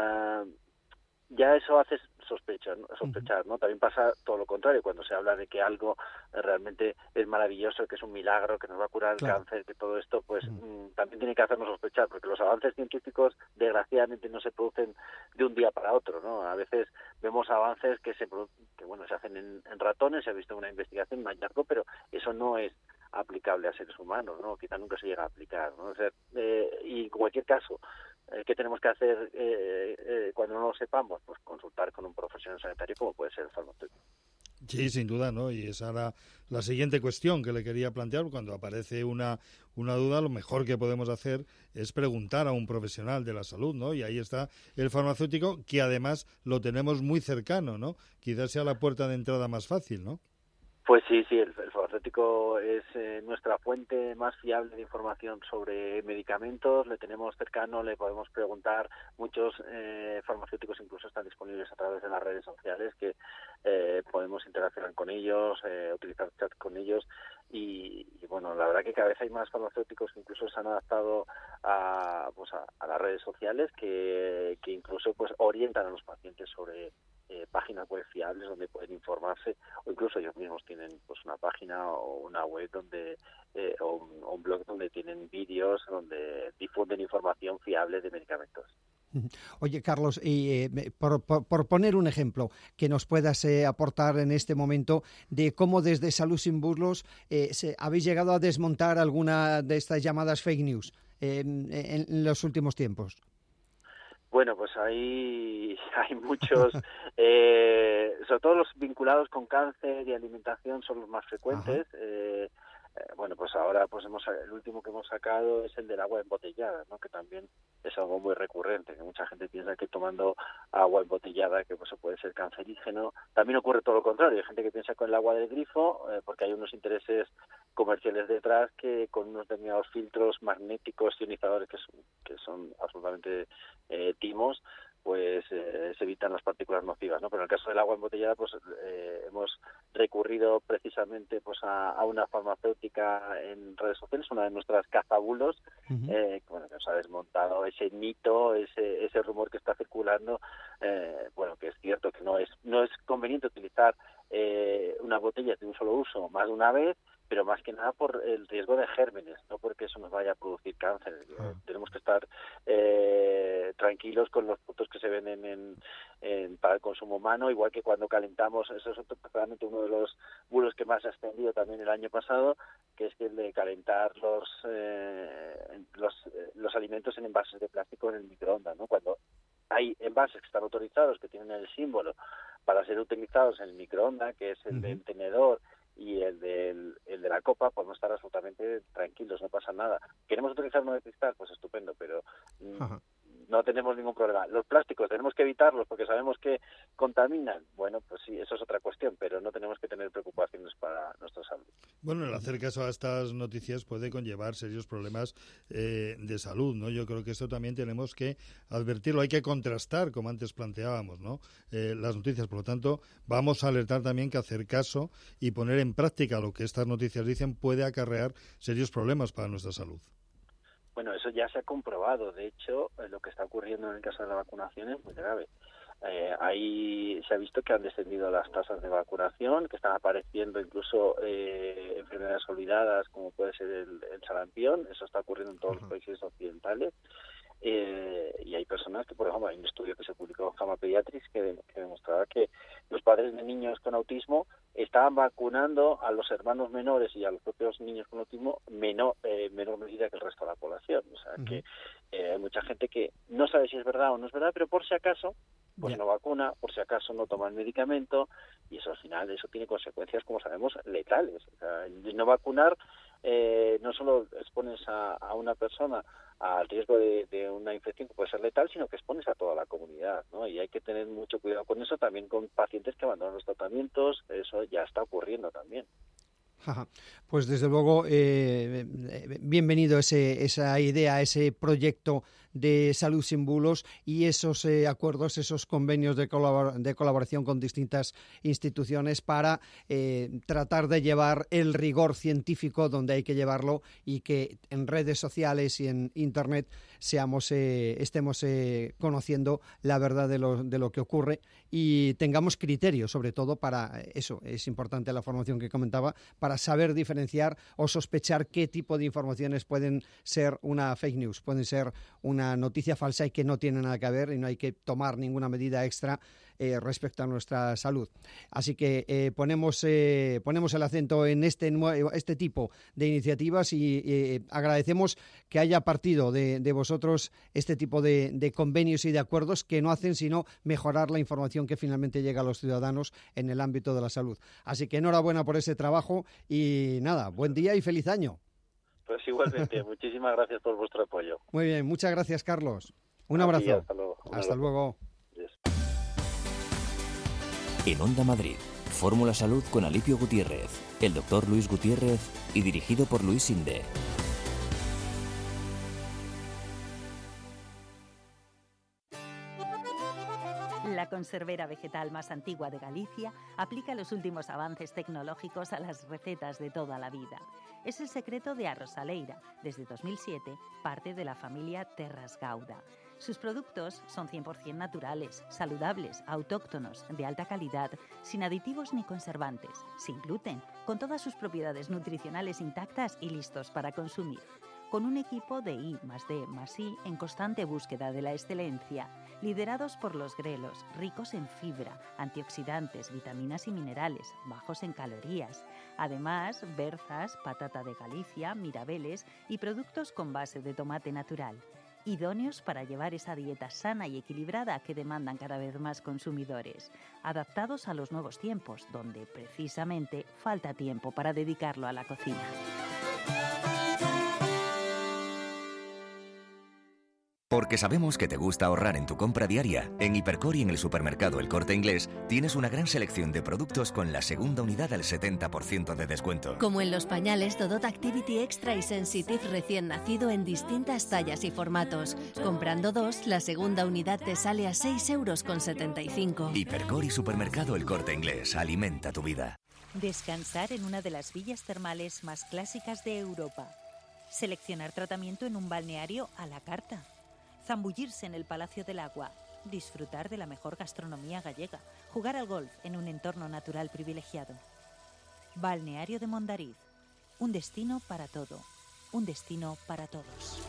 Ya eso hace sospechar, ¿no? También pasa todo lo contrario, cuando se habla de que algo realmente es maravilloso, que es un milagro, que nos va a curar el cáncer, que todo esto, pues también tiene que hacernos sospechar, porque los avances científicos, desgraciadamente, no se producen de un día para otro, ¿no? A veces vemos avances que se hacen en ratones, se ha visto una investigación, un hallazgo, pero eso no es aplicable a seres humanos, ¿no? Quizá nunca se llega a aplicar, ¿no? O sea, y en cualquier caso, ¿qué tenemos que hacer cuando no lo sepamos? Pues consultar con un profesional sanitario como puede ser el farmacéutico. Sí, sin duda, ¿no? Y esa era la siguiente cuestión que le quería plantear. Cuando aparece una duda, lo mejor que podemos hacer es preguntar a un profesional de la salud, ¿no? Y ahí está el farmacéutico, que además lo tenemos muy cercano, ¿no? Quizás sea la puerta de entrada más fácil, ¿no? Pues sí, el farmacéutico es nuestra fuente más fiable de información sobre medicamentos, le tenemos cercano, le podemos preguntar, muchos farmacéuticos incluso están disponibles a través de las redes sociales que podemos interaccionar con ellos, utilizar chat con ellos y bueno, la verdad que cada vez hay más farmacéuticos que incluso se han adaptado a las redes sociales que incluso pues orientan a los pacientes sobre páginas web fiables donde pueden informarse o incluso ellos mismos tienen pues una página o una web donde o un blog donde tienen vídeos donde difunden información fiable de medicamentos. Oye, Carlos, por poner un ejemplo que nos puedas aportar en este momento de cómo desde Salud Sin Burlos habéis llegado a desmontar alguna de estas llamadas fake news en los últimos tiempos. Bueno, pues hay muchos, sobre todo los vinculados con cáncer y alimentación son los más frecuentes. Bueno, pues ahora pues el último que hemos sacado es el del agua embotellada, ¿no? Que también es algo muy recurrente, que mucha gente piensa que tomando agua embotellada que pues puede ser cancerígeno. También ocurre todo lo contrario, hay gente que piensa con el agua del grifo porque hay unos intereses comerciales detrás que con unos determinados filtros magnéticos ionizadores que son absolutamente timos, pues se evitan las partículas nocivas, ¿no? Pero en el caso del agua embotellada, pues hemos recurrido precisamente pues a una farmacéutica en redes sociales, una de nuestras cazabulos, que nos ha desmontado ese mito, ese rumor que está circulando, que es cierto que no es conveniente utilizar una botella de un solo uso más de una vez, pero más que nada por el riesgo de gérmenes, no porque eso nos vaya a producir cáncer. Tenemos que estar tranquilos con los productos que se venden para el consumo humano, igual que cuando calentamos. Eso es realmente uno de los bulos que más se ha extendido también el año pasado, que es el de calentar los alimentos en envases de plástico en el microondas, ¿no? Cuando hay envases que están autorizados, que tienen el símbolo para ser utilizados en el microondas, que es el del tenedor y el de la copa, podemos estar absolutamente tranquilos, no pasa nada. ¿Queremos utilizar uno de cristal? Pues estupendo, pero no tenemos ningún problema. Los plásticos tenemos que evitarlos porque sabemos que contaminan. Bueno, pues sí, eso es otra cuestión, pero no tenemos que tener preocupaciones para nuestra salud. Bueno, el hacer caso a estas noticias puede conllevar serios problemas de salud, ¿no? Yo creo que esto también tenemos que advertirlo, hay que contrastar, como antes planteábamos, ¿no? Las noticias, por lo tanto, vamos a alertar también que hacer caso y poner en práctica lo que estas noticias dicen puede acarrear serios problemas para nuestra salud. Bueno, eso ya se ha comprobado. De hecho, lo que está ocurriendo en el caso de la vacunación es muy grave. Ahí se ha visto que han descendido las tasas de vacunación, que están apareciendo incluso enfermedades olvidadas, como puede ser el sarampión. Eso está ocurriendo en todos los países occidentales. Y hay personas que, por ejemplo, hay un estudio que se publicó en JAMA Pediatrics que demostraba que los padres de niños con autismo estaban vacunando a los hermanos menores y a los propios niños con autismo menor medida que el resto de la población. O sea, que hay mucha gente que no sabe si es verdad o no es verdad, pero por si acaso pues no vacuna, por si acaso no toma el medicamento, y eso al final eso tiene consecuencias, como sabemos, letales. O sea, el no vacunar no solo expones a una persona al riesgo de una infección que puede ser letal, sino que expones a toda la comunidad, ¿no? Y hay que tener mucho cuidado con eso, también con pacientes que abandonan los tratamientos. Eso ya está ocurriendo también. Pues desde luego, bienvenido esa idea, ese proyecto de Salud sin bulos y esos acuerdos, esos convenios de colaboración con distintas instituciones para tratar de llevar el rigor científico donde hay que llevarlo y que en redes sociales y en Internet estemos conociendo la verdad de lo que ocurre y tengamos criterios, sobre todo para eso. Es importante la formación que comentaba, para saber diferenciar o sospechar qué tipo de informaciones pueden ser una fake news, pueden ser una noticia falsa y que no tiene nada que ver y no hay que tomar ninguna medida extra respecto a nuestra salud. Así que ponemos el acento en este tipo de iniciativas y agradecemos que haya partido de vosotros este tipo de convenios y de acuerdos que no hacen sino mejorar la información que finalmente llega a los ciudadanos en el ámbito de la salud. Así que enhorabuena por ese trabajo y nada, buen día y feliz año. Pues igualmente, muchísimas gracias por vuestro apoyo. Muy bien, muchas gracias, Carlos. Un abrazo. Hasta luego. Hasta luego. En Onda Madrid, Fórmula Salud con Alipio Gutiérrez, el doctor Luis Gutiérrez y dirigido por Luis Sinde. La conservera vegetal más antigua de Galicia aplica los últimos avances tecnológicos a las recetas de toda la vida. Es el secreto de Arrosaleira, desde 2007, parte de la familia Terras Gauda. Sus productos son 100% naturales, saludables, autóctonos, de alta calidad, sin aditivos ni conservantes, sin gluten, con todas sus propiedades nutricionales intactas y listos para consumir. Con un equipo de I+D+I en constante búsqueda de la excelencia, liderados por los grelos, ricos en fibra, antioxidantes, vitaminas y minerales, bajos en calorías. Además, berzas, patata de Galicia, mirabeles y productos con base de tomate natural. Idóneos para llevar esa dieta sana y equilibrada que demandan cada vez más consumidores, adaptados a los nuevos tiempos, donde precisamente falta tiempo para dedicarlo a la cocina. Porque sabemos que te gusta ahorrar en tu compra diaria, en Hipercor y en el supermercado El Corte Inglés tienes una gran selección de productos con la segunda unidad al 70% de descuento. Como en los pañales Dodot Activity Extra y Sensitive recién nacido en distintas tallas y formatos. Comprando 2, la segunda unidad te sale a 6,75 €. Hipercor y supermercado El Corte Inglés, alimenta tu vida. Descansar en una de las villas termales más clásicas de Europa. Seleccionar tratamiento en un balneario a la carta. Zambullirse en el Palacio del Agua, disfrutar de la mejor gastronomía gallega, jugar al golf en un entorno natural privilegiado. Balneario de Mondariz. Un destino para todo. Un destino para todos.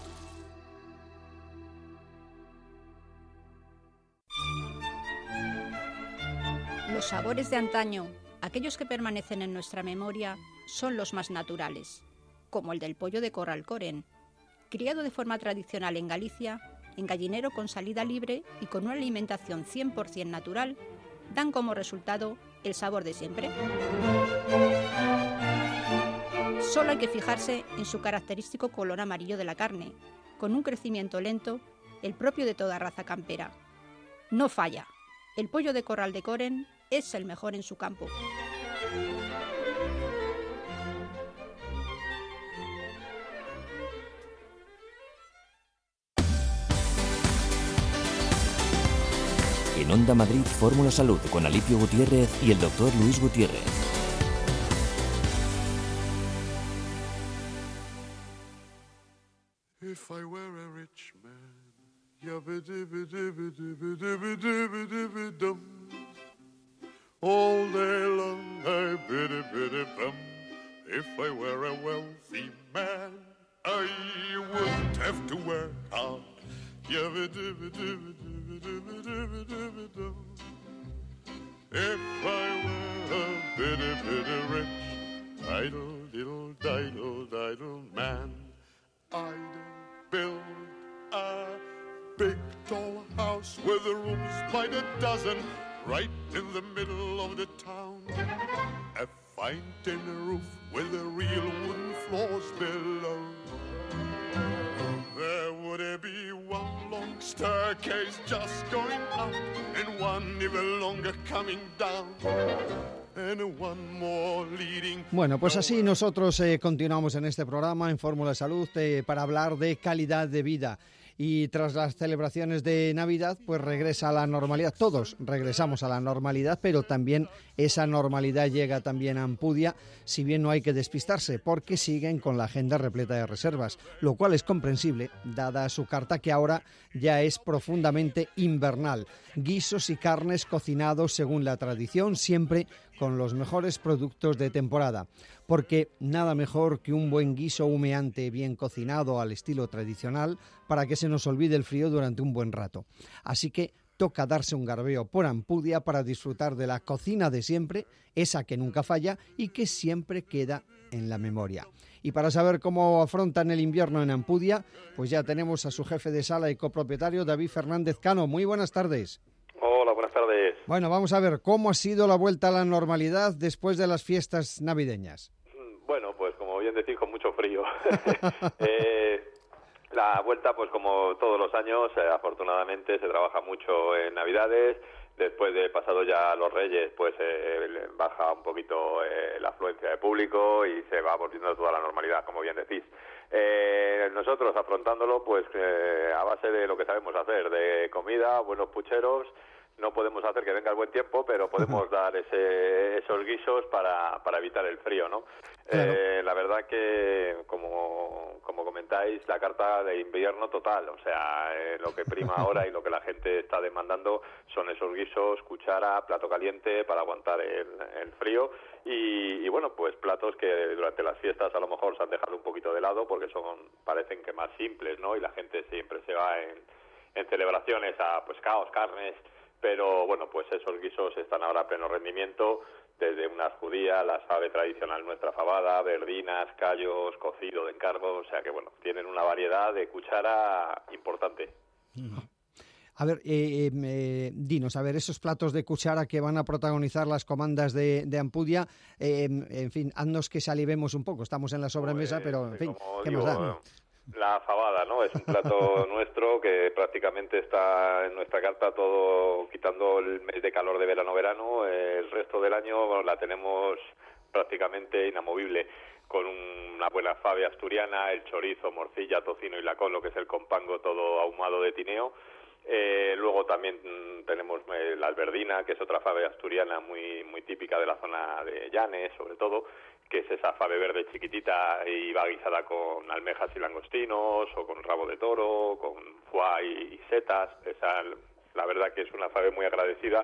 Los sabores de antaño, aquellos que permanecen en nuestra memoria, son los más naturales, como el del pollo de Corral Coren, criado de forma tradicional en Galicia, en gallinero con salida libre y con una alimentación 100% natural, dan como resultado el sabor de siempre. Solo hay que fijarse en su característico color amarillo de la carne, con un crecimiento lento, el propio de toda raza campera. No falla, el pollo de Corral de Coren es el mejor en su campo. En Onda Madrid, Fórmula Salud con Alipio Gutiérrez y el doctor Luis Gutiérrez. If I were a rich man, all day long I biddy-biddy-bum. If I were a wealthy man, I wouldn't have to work hard. If I were a bitty rich, idle man, I'd build a big tall house with the rooms by the dozen, right in the middle of the town. A fine tin roof with the real wooden floors below. There would be one long staircase just going up, and one even longer coming down, and one more leading. Bueno, pues así nosotros continuamos en este programa en Fórmula Salud para hablar de calidad de vida. Y tras las celebraciones de Navidad, pues regresa a la normalidad. Todos regresamos a la normalidad, pero también esa normalidad llega también a Ampudia, si bien no hay que despistarse, porque siguen con la agenda repleta de reservas, lo cual es comprensible, dada su carta que ahora ya es profundamente invernal. Guisos y carnes cocinados según la tradición, siempre con los mejores productos de temporada, porque nada mejor que un buen guiso humeante bien cocinado al estilo tradicional para que se nos olvide el frío durante un buen rato. Así que toca darse un garbeo por Ampudia para disfrutar de la cocina de siempre, esa que nunca falla y que siempre queda en la memoria. Y para saber cómo afrontan el invierno en Ampudia, pues ya tenemos a su jefe de sala y copropietario, David Fernández Cano. Muy buenas tardes. Hola, buenas tardes. Bueno, vamos a ver, ¿cómo ha sido la vuelta a la normalidad después de las fiestas navideñas? Bueno, pues como bien decís, con mucho frío. La vuelta, pues como todos los años, afortunadamente se trabaja mucho en Navidades. Después de pasado ya los Reyes, pues baja un poquito la afluencia de público y se va volviendo toda la normalidad, como bien decís. Nosotros afrontándolo, pues a base de lo que sabemos hacer, de comida, buenos pucheros. No podemos hacer que venga el buen tiempo, pero podemos dar esos guisos para evitar el frío, ¿no? Claro. La verdad que, como comentáis, la carta de invierno total, o sea, lo que prima ahora y lo que la gente está demandando son esos guisos, cuchara, plato caliente para aguantar el frío y bueno, pues platos que durante las fiestas a lo mejor se han dejado un poquito de lado porque parecen que más simples, ¿no? Y la gente siempre se va en celebraciones a pescados, carnes. Pero bueno, pues esos guisos están ahora a pleno rendimiento, desde unas judías, la ave tradicional nuestra fabada, verdinas, callos, cocido de encargo, o sea que bueno, tienen una variedad de cuchara importante. A ver, dinos, a ver, esos platos de cuchara que van a protagonizar las comandas de Ampudia, en fin, haznos que salivemos un poco, estamos en la sobremesa, pues, pero en fin, ¿qué nos da? La fabada, ¿no? Es un plato nuestro que prácticamente está en nuestra carta todo, quitando el mes de calor de verano-verano, el resto del año la tenemos prácticamente inamovible, con una buena fabia asturiana, el chorizo, morcilla, tocino y lacón, lo que es el compango todo ahumado de tineo. Luego también tenemos la alberdina, que es otra fave asturiana muy típica de la zona de Llanes, sobre todo, que es esa fave verde chiquitita y va guisada con almejas y langostinos, o con rabo de toro, con foie y setas. La verdad que es una fave muy agradecida,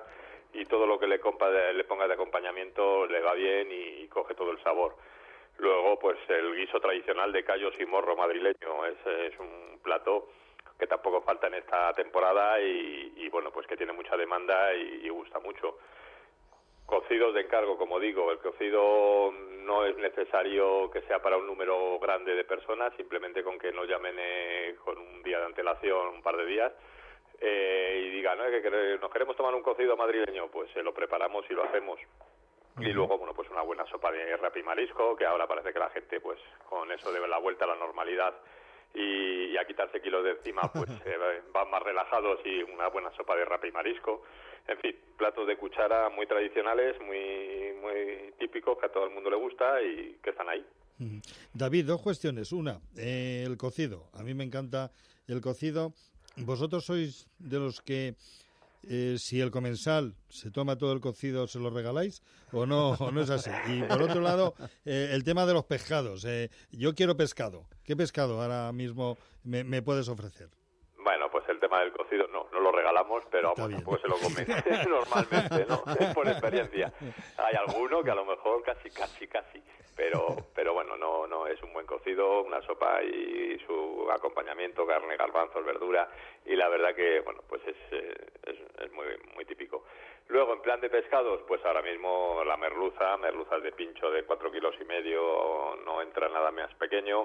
y todo lo que le ponga de acompañamiento le va bien y coge todo el sabor. Luego, pues el guiso tradicional de callos y morro madrileño, es un plato que tampoco falta en esta temporada y bueno, pues que tiene mucha demanda y gusta mucho. Cocidos de encargo, como digo, el cocido no es necesario que sea para un número grande de personas, simplemente con que nos llamen con un día de antelación, un par de días, y digan, ¿no?, que nos queremos tomar un cocido madrileño, pues lo preparamos y lo hacemos. Y luego, bueno, pues una buena sopa de rape y marisco, que ahora parece que la gente, pues con eso de la vuelta a la normalidad y a quitarse kilos de encima, pues van más relajados, y una buena sopa de rape y marisco. En fin, platos de cuchara muy tradicionales, muy típicos, que a todo el mundo le gusta y que están ahí. David, dos cuestiones. Una, el cocido. A mí me encanta el cocido. ¿Vosotros sois de los que si el comensal se toma todo el cocido, se lo regaláis o no es así? Y por otro lado, el tema de los pescados. Yo quiero pescado. ¿Qué pescado ahora mismo me puedes ofrecer? Bueno, pues el tema del cocido no lo regalamos, pero vamos, tampoco se lo comen normalmente, ¿no? Por experiencia. Hay alguno que a lo mejor casi, pero bueno, no es un buen cocido, una sopa y su acompañamiento, carne, garbanzos, verdura, y la verdad que, bueno, pues es muy típico. Luego, en plan de pescados, pues ahora mismo la merluzas de pincho de 4,5 kilos, no entra nada más pequeño,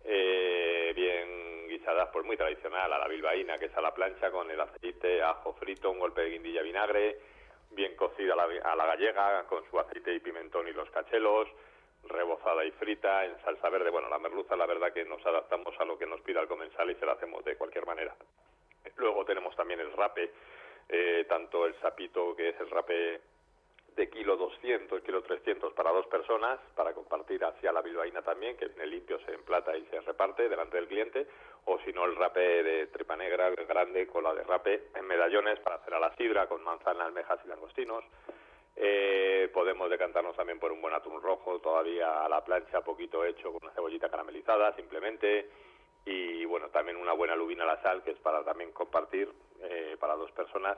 bien guisadas, pues muy tradicional, a la bilbaína, que es a la plancha con el aceite, ajo frito, un golpe de guindilla, vinagre, bien cocida a la gallega con su aceite y pimentón y los cachelos, rebozada y frita en salsa verde. Bueno, la merluza, la verdad que nos adaptamos a lo que nos pida el comensal y se la hacemos de cualquier manera. Luego tenemos también el rape, tanto el sapito, que es el rape de 1,2 kilos, 1,3 para 2 personas, para compartir hacia la bilbaína también, que viene limpio, se emplata y se reparte delante del cliente, o si no el rape de tripa negra, el grande, cola de rape en medallones para hacer a la sidra con manzana, almejas y langostinos. Podemos decantarnos también por un buen atún rojo, todavía a la plancha, poquito hecho, con una cebollita caramelizada simplemente, y bueno, también una buena lubina a la sal, que es para también compartir para 2 personas,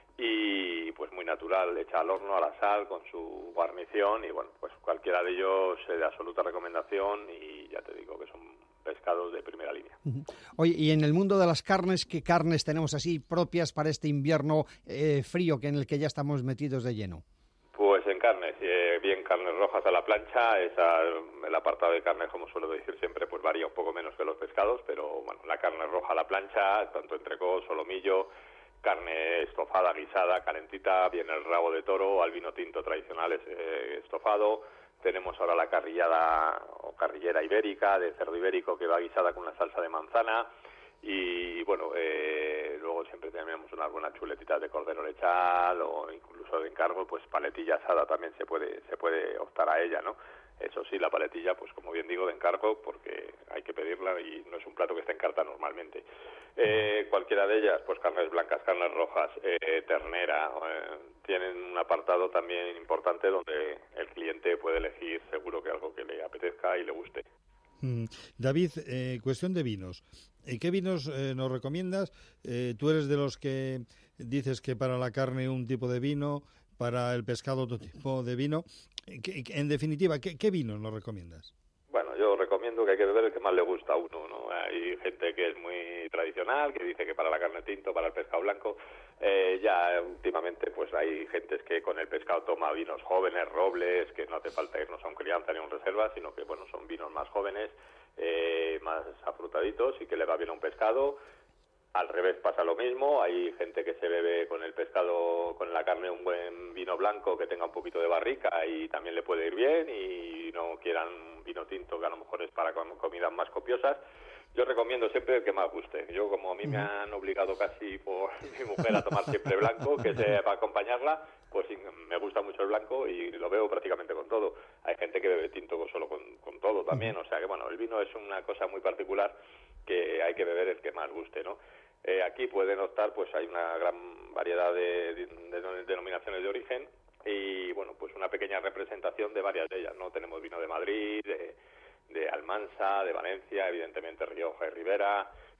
y pues muy natural, hecha al horno, a la sal, con su guarnición, y bueno, pues cualquiera de ellos es de absoluta recomendación, y ya te digo que son pescados de primera línea. Oye, y en el mundo de las carnes, ¿qué carnes tenemos así propias para este invierno frío en el que ya estamos metidos de lleno? Pues en carnes, bien carnes rojas a la plancha, el apartado de carnes, como suelo decir siempre, pues varía un poco menos que los pescados, pero bueno, la carne roja a la plancha, tanto entrecot, solomillo, carne estofada, guisada, calentita, bien el rabo de toro, al vino tinto tradicional estofado. Tenemos ahora la carrillada o carrillera ibérica, de cerdo ibérico, que va guisada con una salsa de manzana. Y bueno, luego siempre tenemos unas buenas chuletitas de cordero lechal, o incluso de encargo, pues paletilla asada también se puede optar a ella, ¿no? Eso sí, la paletilla, pues como bien digo, de encargo, porque hay que pedirla y no es un plato que esté en carta normalmente. Cualquiera de ellas, pues carnes blancas, carnes rojas, ternera, tienen un apartado también importante donde el cliente puede elegir seguro que algo que le apetezca y le guste. David, cuestión de vinos. ¿Qué vinos nos recomiendas? Tú eres de los que dices que para la carne un tipo de vino, para el pescado otro tipo de vino. En definitiva, ¿qué vinos nos recomiendas? Bueno, yo recomiendo que hay que beber el que más le gusta a uno, ¿no? Hay gente que es muy tradicional, que dice que para la carne tinto, para el pescado blanco. Ya últimamente pues hay gentes que con el pescado toma vinos jóvenes, robles, que no hace falta irnos a un crianza ni a un reserva, sino que bueno, son vinos más jóvenes, más afrutaditos y que le va bien a un pescado. Al revés pasa lo mismo, hay gente que se bebe con el pescado, con la carne, un buen vino blanco que tenga un poquito de barrica y también le puede ir bien, y no quieran un vino tinto que a lo mejor es para comidas más copiosas. Yo recomiendo siempre el que más guste. Yo, como a mí me han obligado casi por mi mujer a tomar siempre blanco, que se va a acompañarla, pues me gusta mucho el blanco y lo bebo prácticamente con todo. Hay gente que bebe tinto solo con todo también, o sea que bueno, el vino es una cosa muy particular que hay que beber el que más guste, ¿no? Aquí pueden optar, pues hay una gran variedad de denominaciones de origen y bueno, pues una pequeña representación de varias de ellas, ¿no? Tenemos vino de Madrid, de Almansa, de Valencia, evidentemente Rioja y Ribera,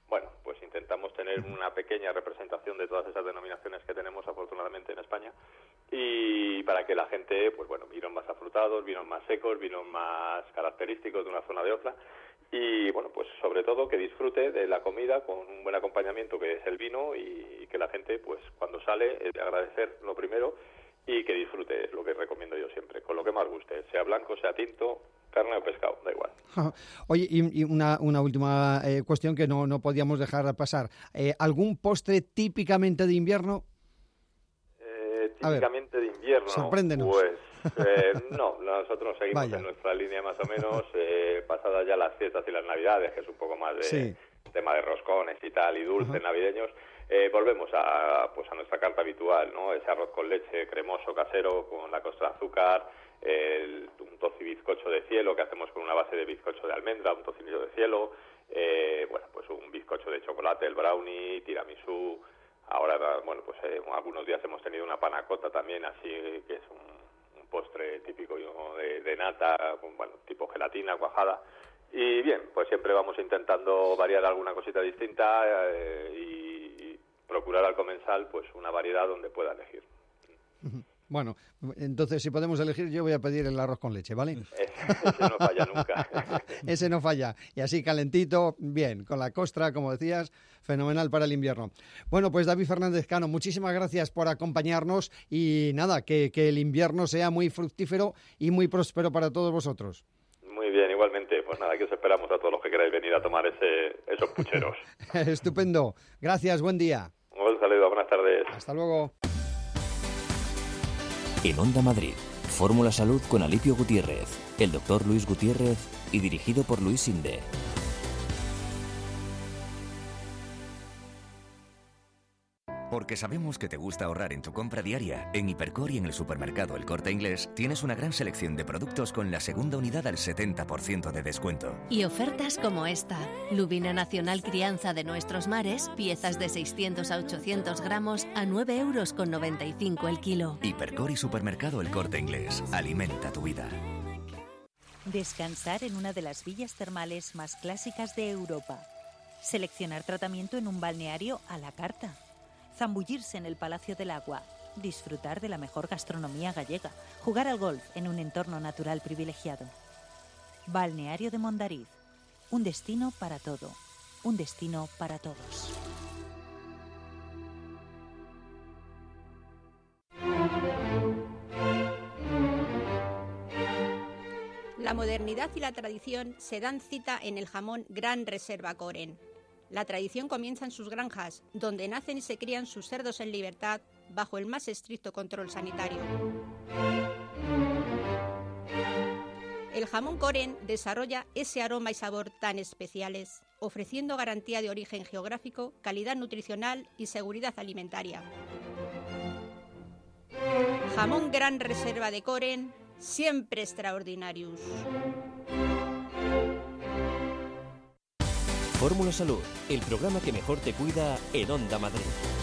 bueno, pues intentamos tener una pequeña representación de todas esas denominaciones que tenemos afortunadamente en España, y para que la gente, pues bueno, vinos más afrutados, vinos más secos, vinos más característicos de una zona de Osla, y bueno, pues sobre todo que disfrute de la comida con un buen acompañamiento que es el vino, y que la gente, pues cuando sale, es de agradecer lo primero, y que disfrute, es lo que recomiendo yo siempre, con lo que más guste, sea blanco, sea tinto, carne o pescado, da igual. Oye, y una última cuestión que no podíamos dejar pasar. ¿Algún postre típicamente de invierno? Típicamente de invierno. Sorpréndenos. Pues no, nosotros seguimos en nuestra línea más o menos, pasadas ya las fiestas y las navidades, que es un poco más de tema de roscones y tal, y dulces navideños. Volvemos a nuestra carta habitual, ¿no? Ese arroz con leche cremoso casero con la costra de azúcar, un tocibizcocho de cielo que hacemos con una base de bizcocho de almendra, un tocinillo de cielo, bueno, pues un bizcocho de chocolate, el brownie, tiramisú. Ahora, bueno, pues algunos días hemos tenido una panna cotta también, así que es un postre típico de nata, bueno, tipo gelatina, cuajada. Y bien, pues siempre vamos intentando variar alguna cosita distinta y procurar al comensal pues una variedad donde pueda elegir. Bueno, entonces si podemos elegir, yo voy a pedir el arroz con leche, ¿vale? Ese no falla nunca. Ese no falla. Y así calentito, bien, con la costra, como decías, fenomenal para el invierno. Bueno, pues David Fernández Cano, muchísimas gracias por acompañarnos y nada, que el invierno sea muy fructífero y muy próspero para todos vosotros. Muy bien, igualmente. Pues nada, aquí os esperamos a todos los que queráis venir a tomar esos pucheros. Estupendo. Gracias, buen día. Un saludo, buenas tardes. Hasta luego. En Onda Madrid, Fórmula Salud con Alipio Gutiérrez, el doctor Luis Gutiérrez y dirigido por Luis Sinde. Porque sabemos que te gusta ahorrar en tu compra diaria, en Hipercor y en el supermercado El Corte Inglés tienes una gran selección de productos con la segunda unidad al 70% de descuento. Y ofertas como esta. Lubina nacional crianza de nuestros mares, piezas de 600 a 800 gramos a 9,95 € el kilo. Hipercor y supermercado El Corte Inglés. Alimenta tu vida. Descansar en una de las villas termales más clásicas de Europa. Seleccionar tratamiento en un balneario a la carta. Zambullirse en el Palacio del Agua, disfrutar de la mejor gastronomía gallega, jugar al golf en un entorno natural privilegiado. Balneario de Mondariz, un destino para todo, un destino para todos. La modernidad y la tradición se dan cita en el jamón Gran Reserva Koren. La tradición comienza en sus granjas, donde nacen y se crían sus cerdos en libertad, bajo el más estricto control sanitario. El jamón Koren desarrolla ese aroma y sabor tan especiales, ofreciendo garantía de origen geográfico, calidad nutricional y seguridad alimentaria. Jamón Gran Reserva de Koren, siempre extraordinarius. Fórmula Salud, el programa que mejor te cuida en Onda Madrid.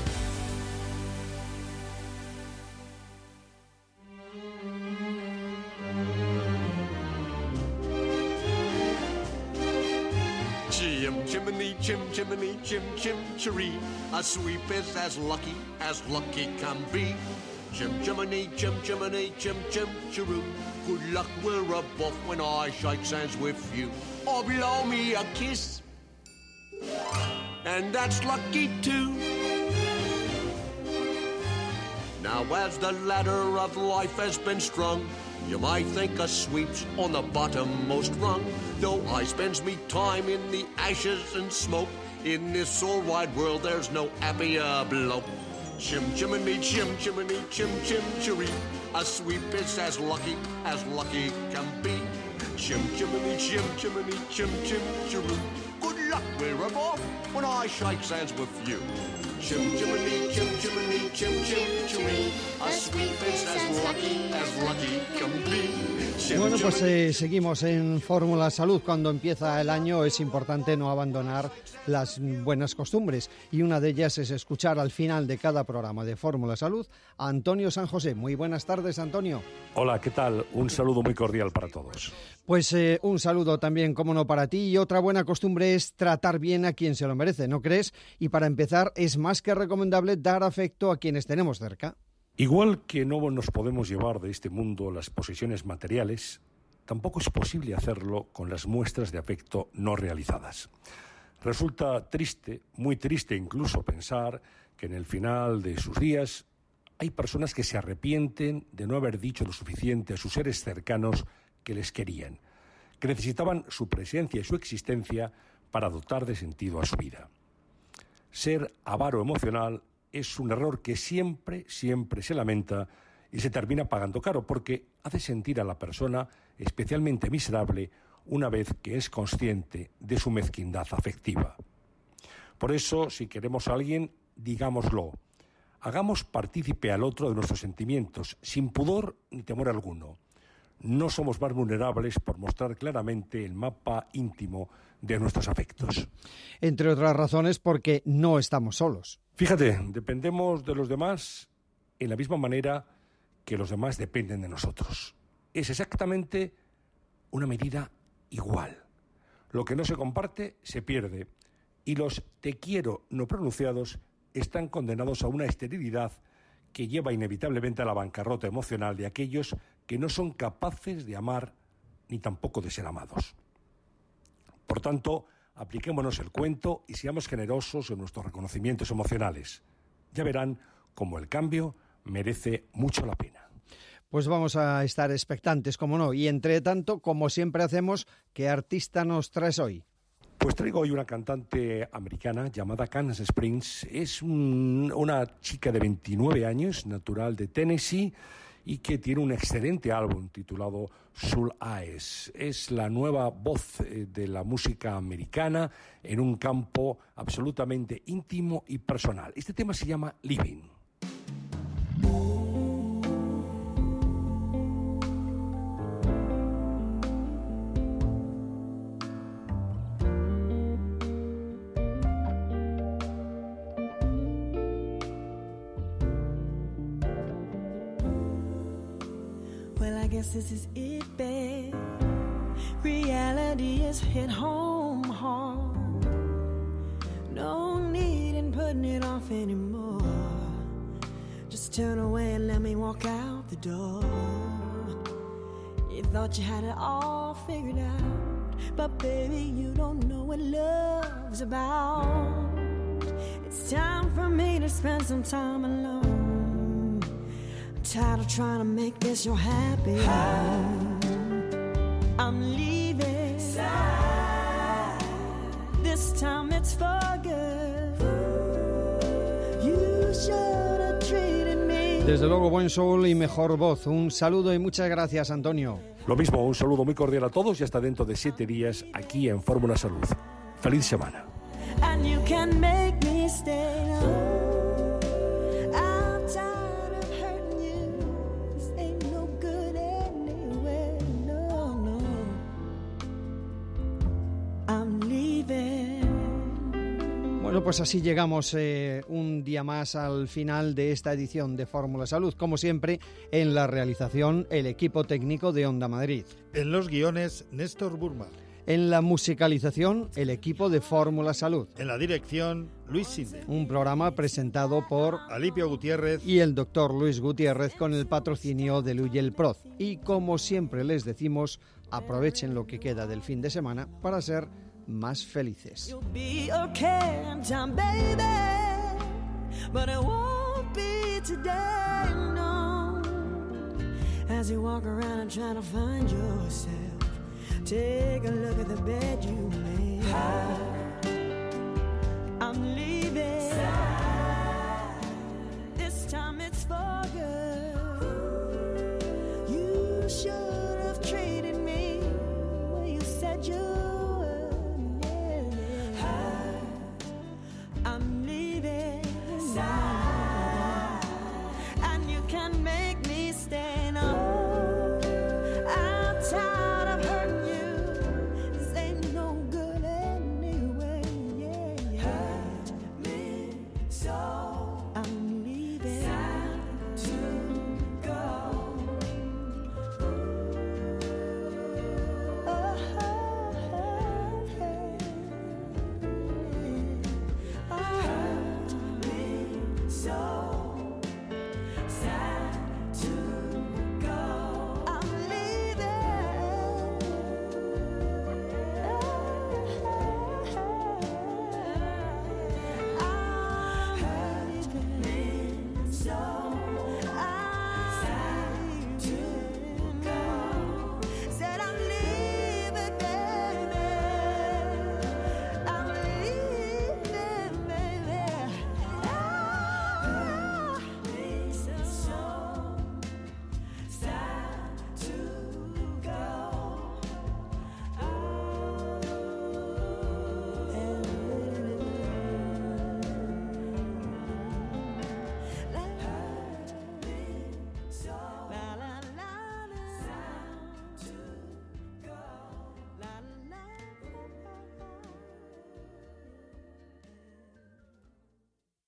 Chim chimney, chim chimney, chim chim chiree. A sweep is as lucky can be. Chim chimney, chim chimney, chim chim chiroo. Good luck, we're above when I shake hands with you. Or blow me a kiss. And that's lucky too. Now as the ladder of life has been strung, you might think a sweep's on the bottommost rung. Though I spends me time in the ashes and smoke, in this all wide world there's no happier bloke. Chim chimney, chim chimney, chim chim chiree. A sweep is as lucky can be. Chim chimney, chim chimney, chim chim chiroo. Good luck, we're above when I shake hands with you. Chim chimney, chim chimney, chim chim chiree. A sweep is as lucky can be. Bueno, pues seguimos en Fórmula Salud. Cuando empieza el año es importante no abandonar las buenas costumbres y una de ellas es escuchar al final de cada programa de Fórmula Salud a Antonio San José. Muy buenas tardes, Antonio. Hola, ¿qué tal? Un saludo muy cordial para todos. Pues un saludo también, como no, para ti. Y otra buena costumbre es tratar bien a quien se lo merece, ¿no crees? Y para empezar, es más que recomendable dar afecto a quienes tenemos cerca. Igual que no nos podemos llevar de este mundo las posesiones materiales, tampoco es posible hacerlo con las muestras de afecto no realizadas. Resulta triste, muy triste incluso, pensar que en el final de sus días hay personas que se arrepienten de no haber dicho lo suficiente a sus seres cercanos que les querían, que necesitaban su presencia y su existencia para dotar de sentido a su vida. Ser avaro emocional es un error que siempre se lamenta y se termina pagando caro porque hace sentir a la persona especialmente miserable una vez que es consciente de su mezquindad afectiva. Por eso, si queremos a alguien, digámoslo. Hagamos partícipe al otro de nuestros sentimientos, sin pudor ni temor alguno. No somos más vulnerables por mostrar claramente el mapa íntimo de nuestros afectos. Entre otras razones porque no estamos solos. Fíjate, dependemos de los demás en la misma manera que los demás dependen de nosotros. Es exactamente una medida igual. Lo que no se comparte se pierde y los te quiero no pronunciados están condenados a una esterilidad que lleva inevitablemente a la bancarrota emocional de aquellos que no son capaces de amar ni tampoco de ser amados. Por tanto, apliquémonos el cuento y seamos generosos en nuestros reconocimientos emocionales. Ya verán cómo el cambio merece mucho la pena. Pues vamos a estar expectantes, como no. Y entre tanto, como siempre hacemos, ¿qué artista nos traes hoy? Pues traigo hoy una cantante americana llamada Kansas Springs. Es una chica de 29 años, natural de Tennessee, y que tiene un excelente álbum titulado Soul Eyes. Es la nueva voz de la música americana en un campo absolutamente íntimo y personal. Este tema se llama Living. This is it, babe. Reality has hit home hard. No need in putting it off anymore. Just turn away and let me walk out the door. You thought you had it all figured out, but baby, you don't know what love's about. It's time for me to spend some time alone. Tired of trying to make this your happy home. I'm leaving. This time it's for good. You should have treated me. Desde luego, buen soul y mejor voz. Un saludo y muchas gracias, Antonio. Lo mismo, un saludo muy cordial a todos y hasta dentro de 7 días aquí en Fórmula Salud. Feliz semana. And you can make me stay. Bueno, pues así llegamos un día más al final de esta edición de Fórmula Salud. Como siempre, en la realización, el equipo técnico de Onda Madrid. En los guiones, Néstor Burma. En la musicalización, el equipo de Fórmula Salud. En la dirección, Luis Sinde. Un programa presentado por Alipio Gutiérrez y el doctor Luis Gutiérrez con el patrocinio de Luyel Proz. Y como siempre les decimos, aprovechen lo que queda del fin de semana para ser más felices. You'll be okay in time, baby, but it won't be today, no. As you walk around and try to find yourself, take a look at the bed you made. I'm leaving.